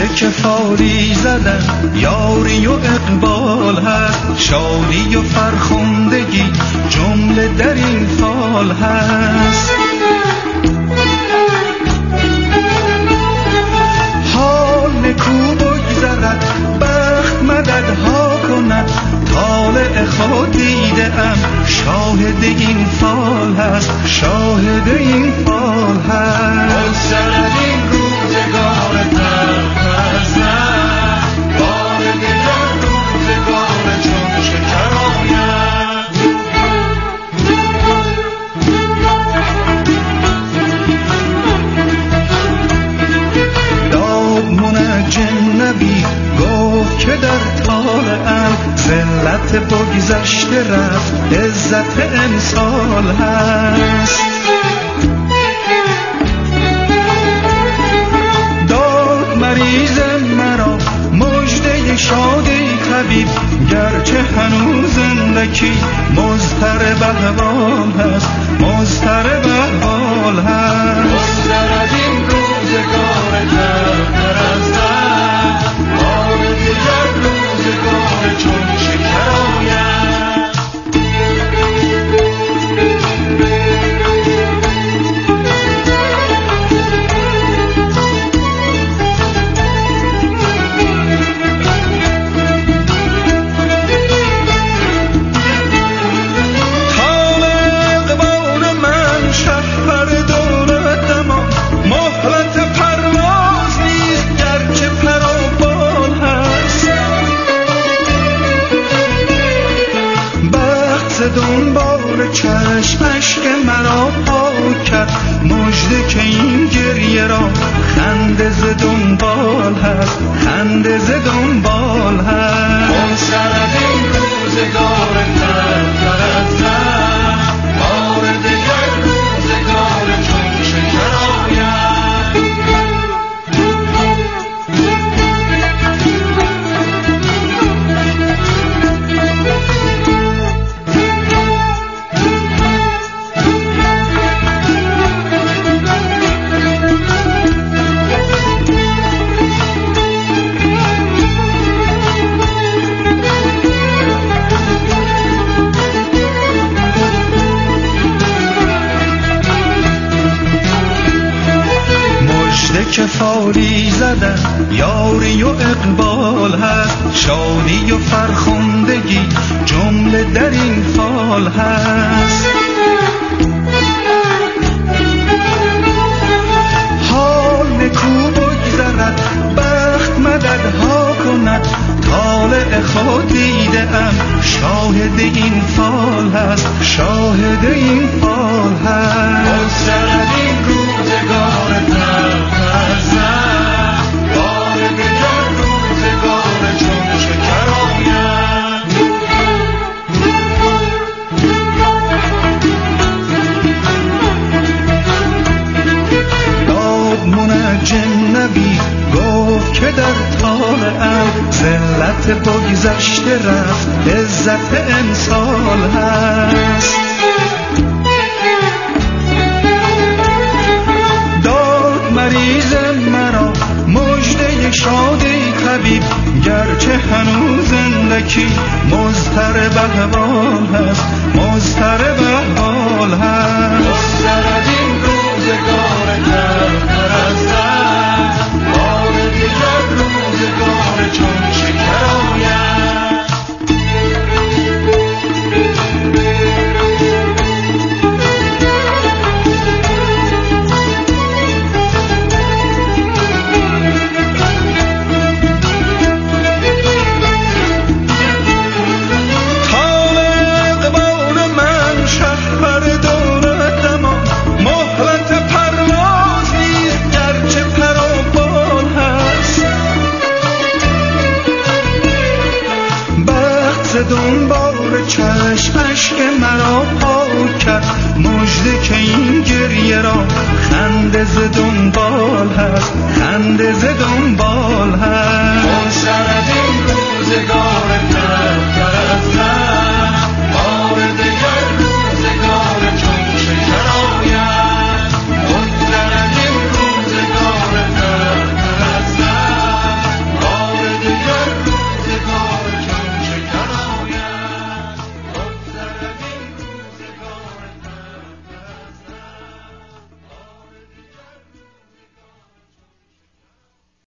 که فاری زدن یاری و اقبال هست، شادی و فرخندگی جمله در این فال هست. حال نکو بگذرد بخت مددها کند، طالع خود دیده ام شاهد این فال هست، شاهد این فال هست. بگذرد این روزگار ترپرستم، بار دیگر روزگار چون شکر آید. داد منجم نبی گفت که در طالعم ذلت بگذشته رفت، عزت امسال هست. داد مریض مرا مژده شادی طبیب، گرچه هنوز زندگی مضطرب احوال هست، مضطرب احوال هست. بگذرد این روزگار ترپرستم، بار دیگر روزگار چون شکر آید. دنبال چشمش که مرا پاک کرد، مژده که این گریه را خنده ز دنبال هست، خنده ز دنبال هست. بگذرد این روزگار ترپرستم، بار دیگر روزگار چون شکر آید. که فاری زدن یاری و اقبال هست، شادی و فرخندگی جمله در این فال هست. حال نکو بگذرد بخت مددها کند، طالع خود دیده ام شاهد این فال هست، شاهد این فال هست. بگذرد این روزگار ترپرستم، بار دیگر روزگار چون شکر آید. داد منجم نبی گفت که در طالعم ذلت بگذشته رفت، عزت امسال هست. داد مریض مرا مژده شادی طبیب، گرچه هنوز زندگی مضطرب احوال هست، مضطرب احوال هست. بگذرد این روزگار ترپرستم، بار دیگر روزگار چون شکر آید. دنبال چشمش که مرا پاک کرد، مژده که این گریه را خنده ز دنبال هست، خنده ز دنبال هست. بگذرد این روزگار ترپرستم،